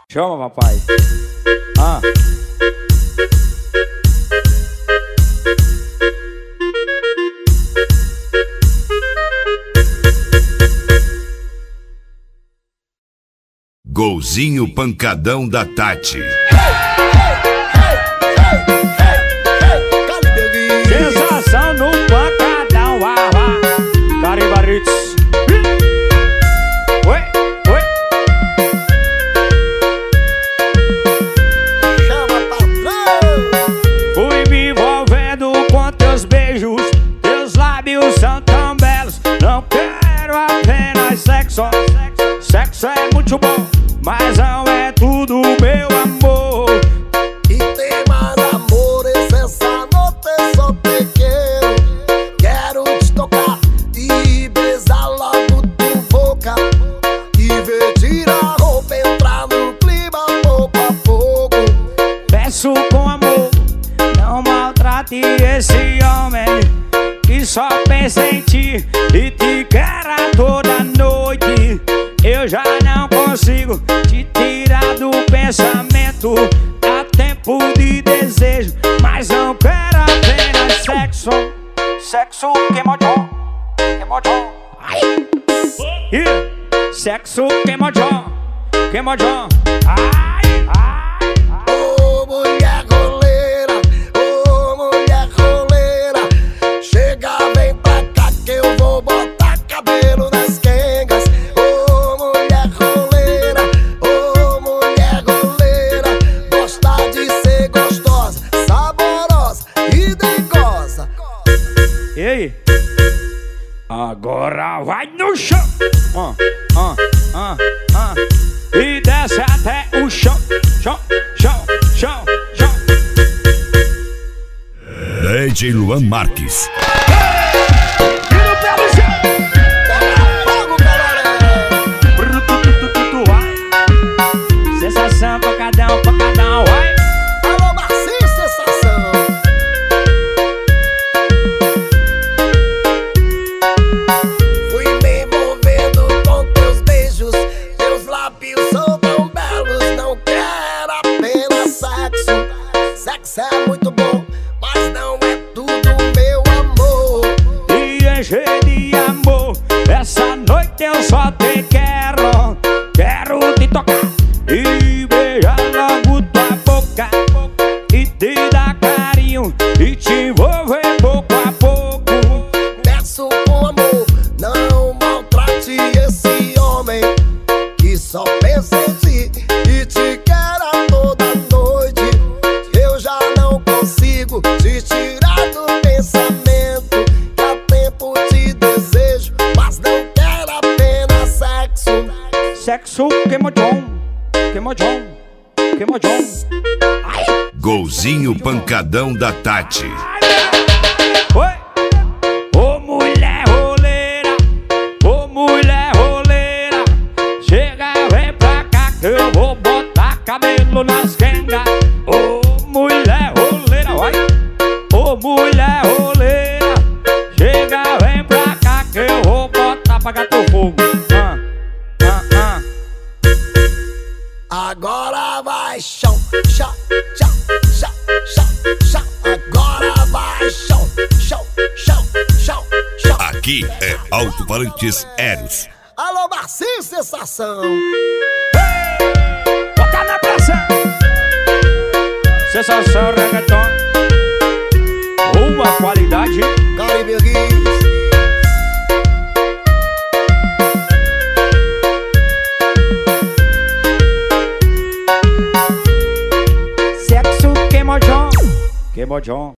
Chama, papai. Ah. Golzinho pancadão da Tati. Sensação no pancadão, Caribarits. Oi, oi. Chama, patrão. Fui me envolvendo com teus beijos, teus lábios são tão belos. Não quero apenas sexo. Sexo é muito bom, mas não é tudo, meu amor. E tem mais amores essa noite, só te quero. Quero te tocar e besar logo tua boca. E ver tirar a roupa, entrar no clima pouco a pouco. Peço com amor, não maltrate esse homem que só pensa em ti e te quer a toda noite. Eu já não consigo te tirar do pensamento. Há tempo de desejo, mas não quero apenas sexo. Sexo queimodão, queimodão. Ai! Sexo queimodão, queimodão. Ai, ai, ai. Ô mulher roleira, ô mulher roleira, chega, vem pra cá que eu vou botar cabelo nas quengas. Ô mulher roleira, gosta de ser gostosa, saborosa e dengosa. E aí? Agora vai no chão. E desce até o chão. Chão, chão, chão, chão. DJ Luan Marques. E no pé do chão. Pega fogo, galera. Vai. Sensação, pancadão, vai. Alô, Marcinho, sensação. Fui me envolvendo com teus beijos, teus lábios são tão belos. Não quero apenas sexo. Sexo é muito bom, mas não é tudo, meu amor. E encher de amor, essa noite eu só te quero. Quero te tocar e beijar logo tua boca, e te dar carinho e te envolver pouco a pouco. Peço com amor, não maltrate esse homem que só pensa em ti e te quer a toda noite. Eu já não consigo te tirar do pensamento. Há tempo te desejo, mas não quero apenas sexo. Sexo queimodão, queimodão, queimodão. Ai! Golzinho pancadão da Tati. Oi! Ô mulher roleira, ô mulher roleira, chega, vem pra cá que eu vou botar cabelo nas quengas. Ô mulher roleira, vai! Ô mulher roleira, chega, vem pra cá que eu vou botar apagar teu fogo. Agora vai chão, chão, chão, chão, chão, chão. Agora vai chão, chão, chão, chão, chão. Aqui é Alto-Falantes Eros. Alô, Marcinho, sensação. Bota na pressão. Sensação reggaeton, uma qualidade. Caribe Guiz. Sexo queimodão, queimodão.